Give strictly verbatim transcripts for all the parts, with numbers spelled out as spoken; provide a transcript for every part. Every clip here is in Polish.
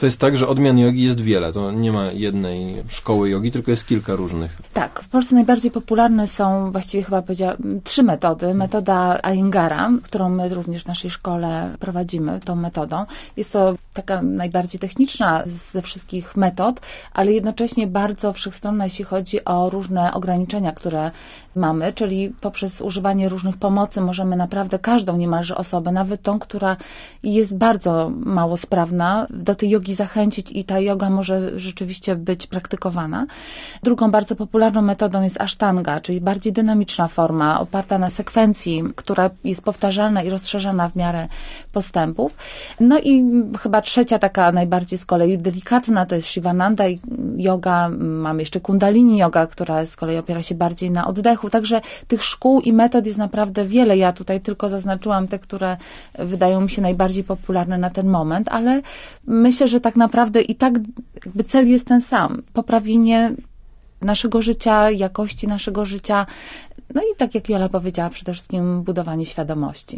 to jest tak, że odmian jogi jest wiele. To nie ma jednej szkoły jogi, tylko jest kilka różnych. Tak, w Polsce najbardziej popularne są, właściwie chyba powiedziała, trzy metody. Metoda Iyengara, którą my również w naszej szkole prowadzimy, tą metodą. Jest to taka najbardziej techniczna ze wszystkich metod, ale jednocześnie bardzo wszechstronna, jeśli chodzi o różne ograniczenia, które mamy, czyli poprzez używanie różnych pomocy możemy naprawdę każdą niemalże osobę, nawet tą, która jest bardzo mało sprawna, do tej jogi zachęcić i ta joga może rzeczywiście być praktykowana. Drugą bardzo popularną metodą jest asztanga, czyli bardziej dynamiczna forma, oparta na sekwencji, która jest powtarzalna i rozszerzana w miarę postępów. No i chyba trzecia, taka najbardziej z kolei delikatna, to jest Shivananda yoga. Mamy jeszcze Kundalini yoga, która z kolei opiera się bardziej na oddechu. Także tych szkół i metod jest naprawdę wiele. Ja tutaj tylko zaznaczyłam te, które wydają mi się najbardziej popularne na ten moment, ale myślę, że tak naprawdę i tak jakby cel jest ten sam. Poprawienie naszego życia, jakości naszego życia. No i tak jak Jola powiedziała, przede wszystkim budowanie świadomości.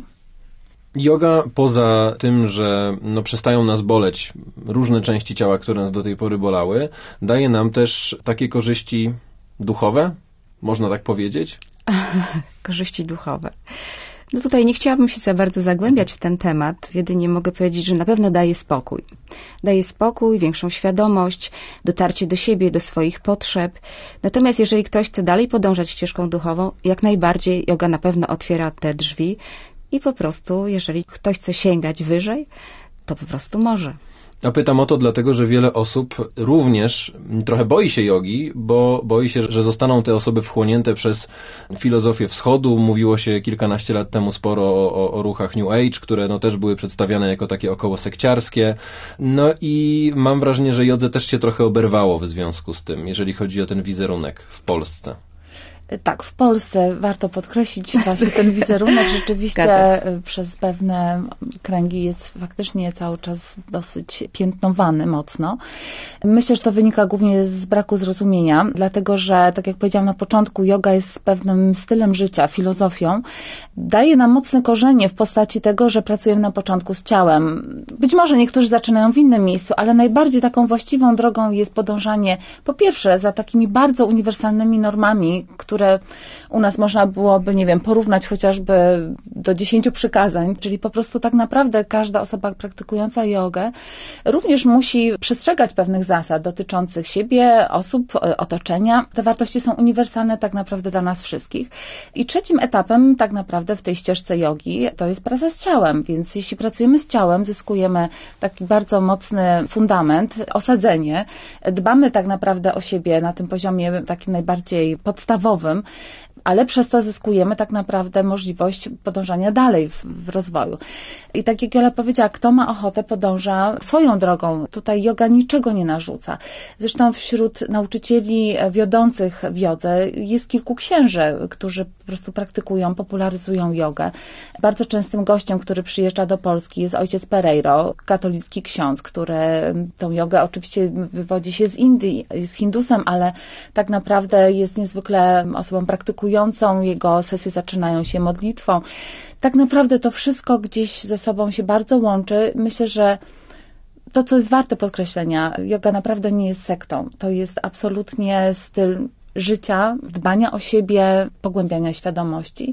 Yoga, poza tym, że no, przestają nas boleć różne części ciała, które nas do tej pory bolały, daje nam też takie korzyści duchowe, można tak powiedzieć? Korzyści duchowe. No tutaj nie chciałabym się za bardzo zagłębiać w ten temat. Jedynie mogę powiedzieć, że na pewno daje spokój. Daje spokój, większą świadomość, dotarcie do siebie, do swoich potrzeb. Natomiast jeżeli ktoś chce dalej podążać ścieżką duchową, jak najbardziej yoga na pewno otwiera te drzwi i po prostu, jeżeli ktoś chce sięgać wyżej, to po prostu może. A pytam o to dlatego, że wiele osób również trochę boi się jogi, bo boi się, że zostaną te osoby wchłonięte przez filozofię wschodu. Mówiło się kilkanaście lat temu sporo o, o, o ruchach New Age, które no też były przedstawiane jako takie około sekciarskie. No i mam wrażenie, że jodze też się trochę oberwało w związku z tym, jeżeli chodzi o ten wizerunek w Polsce. Tak, w Polsce warto podkreślić właśnie ten wizerunek. Rzeczywiście przez pewne kręgi jest faktycznie cały czas dosyć piętnowany mocno. Myślę, że to wynika głównie z braku zrozumienia, dlatego że, tak jak powiedziałam na początku, yoga jest pewnym stylem życia, filozofią. Daje nam mocne korzenie w postaci tego, że pracujemy na początku z ciałem. Być może niektórzy zaczynają w innym miejscu, ale najbardziej taką właściwą drogą jest podążanie, po pierwsze, za takimi bardzo uniwersalnymi normami, które które u nas można byłoby, nie wiem, porównać chociażby do dziesięciu przykazań, czyli po prostu tak naprawdę każda osoba praktykująca jogę również musi przestrzegać pewnych zasad dotyczących siebie, osób, otoczenia. Te wartości są uniwersalne tak naprawdę dla nas wszystkich. I trzecim etapem tak naprawdę w tej ścieżce jogi to jest praca z ciałem, więc jeśli pracujemy z ciałem, zyskujemy taki bardzo mocny fundament, osadzenie, dbamy tak naprawdę o siebie na tym poziomie takim najbardziej podstawowym, ale przez to zyskujemy tak naprawdę możliwość podążania dalej w, w rozwoju. I tak jak Jola powiedziała, kto ma ochotę, podąża swoją drogą. Tutaj joga niczego nie narzuca. Zresztą wśród nauczycieli wiodących w jodze jest kilku księży, którzy po prostu praktykują, popularyzują jogę. Bardzo częstym gościem, który przyjeżdża do Polski, jest ojciec Pereiro, katolicki ksiądz, który tą jogę oczywiście wywodzi się z Indii, jest hindusem, ale tak naprawdę jest niezwykle osobą praktykującą. Jego sesje zaczynają się modlitwą. Tak naprawdę to wszystko gdzieś ze sobą się bardzo łączy. Myślę, że to, co jest warte podkreślenia, joga naprawdę nie jest sektą. To jest absolutnie styl życia, dbania o siebie, pogłębiania świadomości.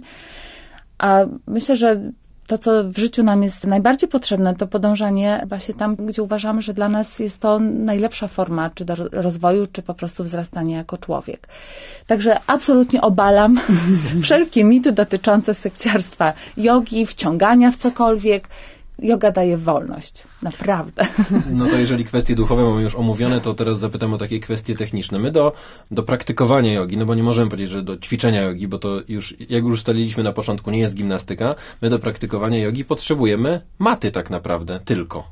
A myślę, że to, co w życiu nam jest najbardziej potrzebne, to podążanie właśnie tam, gdzie uważamy, że dla nas jest to najlepsza forma, czy do rozwoju, czy po prostu wzrastania jako człowiek. Także absolutnie obalam wszelkie mity dotyczące sekciarstwa jogi, wciągania w cokolwiek. Joga daje wolność. Naprawdę. No to jeżeli kwestie duchowe mamy już omówione, to teraz zapytam o takie kwestie techniczne. My do, do praktykowania jogi, no bo nie możemy powiedzieć, że do ćwiczenia jogi, bo to już, jak już ustaliliśmy na początku, nie jest gimnastyka. My do praktykowania jogi potrzebujemy maty tak naprawdę, tylko.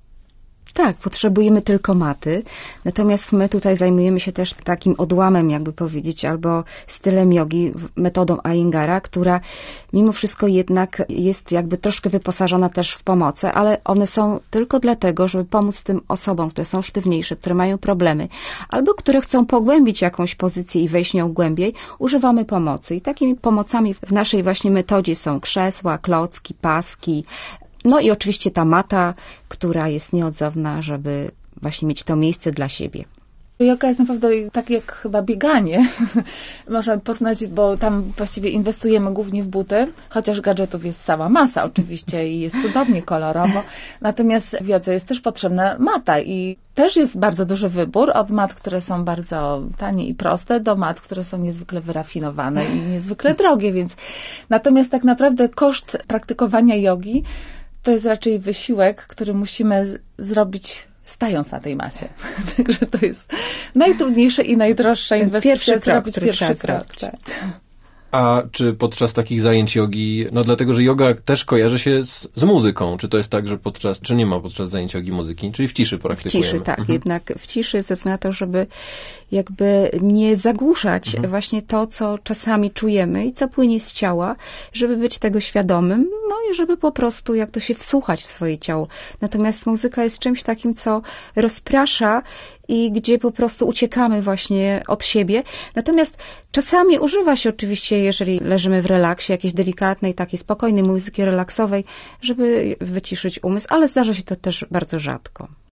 Tak, potrzebujemy tylko maty, natomiast my tutaj zajmujemy się też takim odłamem, jakby powiedzieć, albo stylem jogi, metodą Iyengara, która mimo wszystko jednak jest jakby troszkę wyposażona też w pomoce, ale one są tylko dlatego, żeby pomóc tym osobom, które są sztywniejsze, które mają problemy, albo które chcą pogłębić jakąś pozycję i wejść nią głębiej, używamy pomocy. I takimi pomocami w naszej właśnie metodzie są krzesła, klocki, paski, no i oczywiście ta mata, która jest nieodzowna, żeby właśnie mieć to miejsce dla siebie. Joga jest naprawdę tak jak chyba bieganie. Można porównać, bo tam właściwie inwestujemy głównie w buty, chociaż gadżetów jest cała masa oczywiście i jest cudownie kolorowo. Natomiast w jodze jest też potrzebna mata i też jest bardzo duży wybór od mat, które są bardzo tanie i proste, do mat, które są niezwykle wyrafinowane i niezwykle drogie, więc natomiast tak naprawdę koszt praktykowania jogi to jest raczej wysiłek, który musimy z- zrobić stając na tej macie. Także to jest najtrudniejsze i najdroższa inwestycja. Pierwszy krok, który pierwszy trzeba krok, zrobić. tak. A czy podczas takich zajęć jogi, no dlatego, że joga też kojarzy się z, z muzyką, czy to jest tak, że podczas, czy nie ma podczas zajęć jogi muzyki, czyli w ciszy W praktykujemy? ciszy, tak. Mhm. Jednak w ciszy ze względu na to, żeby jakby nie zagłuszać Mhm. właśnie to, co czasami czujemy i co płynie z ciała, żeby być tego świadomym, no i żeby po prostu jak to się wsłuchać w swoje ciało. Natomiast muzyka jest czymś takim, co rozprasza i gdzie po prostu uciekamy właśnie od siebie. Natomiast czasami używa się oczywiście, jeżeli leżymy w relaksie, jakiejś delikatnej, takiej spokojnej muzyki relaksowej, żeby wyciszyć umysł, ale zdarza się to też bardzo rzadko.